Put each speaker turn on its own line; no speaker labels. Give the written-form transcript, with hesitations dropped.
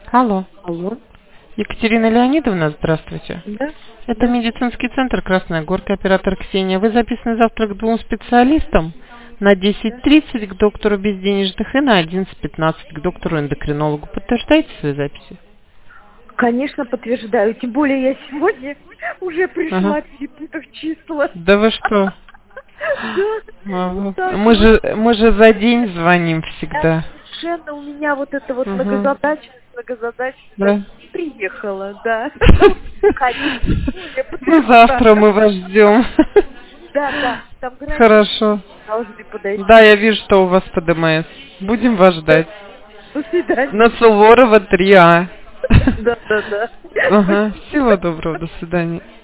Алло.
Алло.
Екатерина Леонидовна, здравствуйте.
Да?
Это медицинский центр «Красная Горка», оператор Ксения. Вы записаны завтра к 2 специалистам на 10:30 к доктору безденежных и на 11:15 к доктору-эндокринологу. Подтверждаете свои записи?
Конечно, подтверждаю. Тем более я сегодня уже пришла
Ага.
перепутав числа.
Да вы что?
Да.
Мы же за день звоним всегда.
Совершенно у меня вот это вот
Ага.
многозадачность
Да.
приехала, да.
Ну, завтра мы вас ждем.
Да. Там график
Хорошо.
должны подойти.
Да, я вижу, что у вас по ДМС. Будем вас ждать.
До свидания.
На Суворова 3А.
Да.
Ага. Всего доброго, до свидания.